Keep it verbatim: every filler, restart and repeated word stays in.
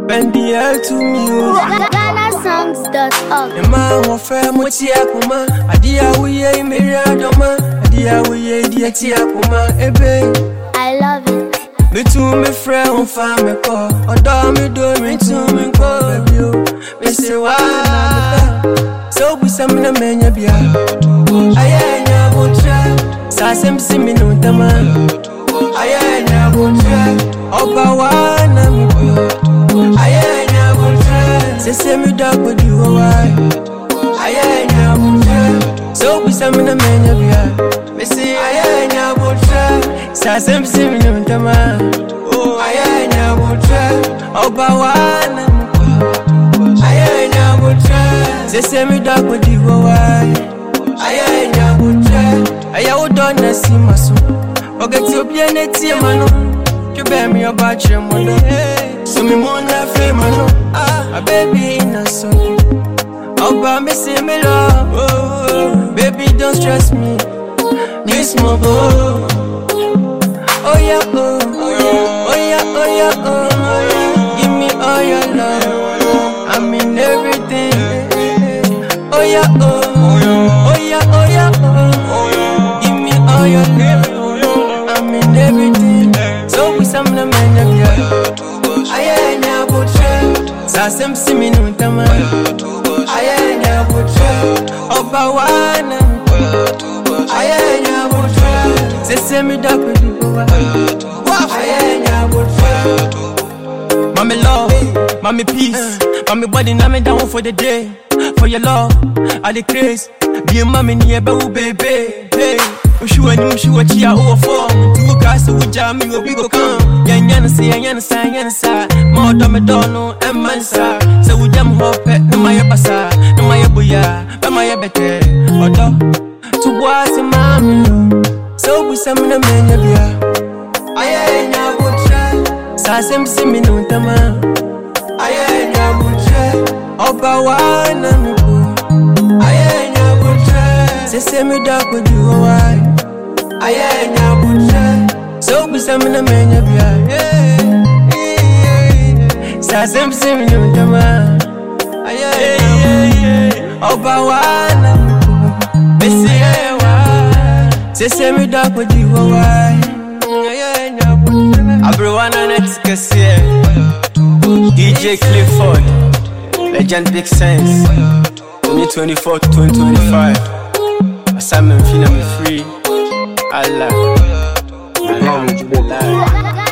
Bend the air to music. Ghana songs dot org. Emma wafɛ mo ti akoma. Adi awuye imeri adoma. Adi awuye di eti akoma. Ebe I love it. me too me friend on fa me call. Odo me do me too me call. Baby o, me say why na me ta. So we some na menya bia. Aye nya go try. Sa sem si me no tama. Aye nya go try. Oba wa na me bia. Aye nya go try. Se se me dog with you why. Aye nya go try. So we some na menya bia. Me say aye nya go try. Sa sem si me no tama. Oh aye nya go try. Oba wa na me bia. Aye nya go try. Se se me dog with you why. Aye nya go try. Aye wo don na si maso. Ogeti obi ene tie mano. You bear me about your money. So me mona fame mano. Ah, baby in a song. Oh, but me say me love. Oh, baby don't stress me. Miss my boy. Oh yeah, oh, oh yeah, oh yeah, oh. Give me all your love. I mean everything. Oh yeah, oh, oh yeah, oh yeah, oh. Give me all your love. I mean everything. So we some na menya bia. Aye nya go try. Sa sem si me no tama. Aye nya go try. Oba wa na. Aye nya go try. Se se me da ko di go wa. Aye nya go try. Mommy love, mommy peace, mommy body na me down for the day. For your love, I the craze. Be a mommy near baby, baby. Hey, I'm sure I'm sure what you are all for. Two guys who jam me, we go come. Yan yan say, yan say, yan say. More than dono and mansa. So we jam hope, no my basa, no my boya, no my better. Odo, to was a mommy. So we some na menya bia. Aye nya go try. Sa sem si me no tama. Aye nya go try. Oba wa na me bo. Aye nya go try. Se se me da ko di why. Aye nya go try. So we some na menya bia. Sa sem si me no tama. Aye Oba wa na me bo. Me say wa. Se se me da ko di why. Aye nya go try. Everyone on it can see D J Clifford. Legend Big Sense twenty twenty-four to twenty twenty-five. Assignment Fina me free. Allah. Allah.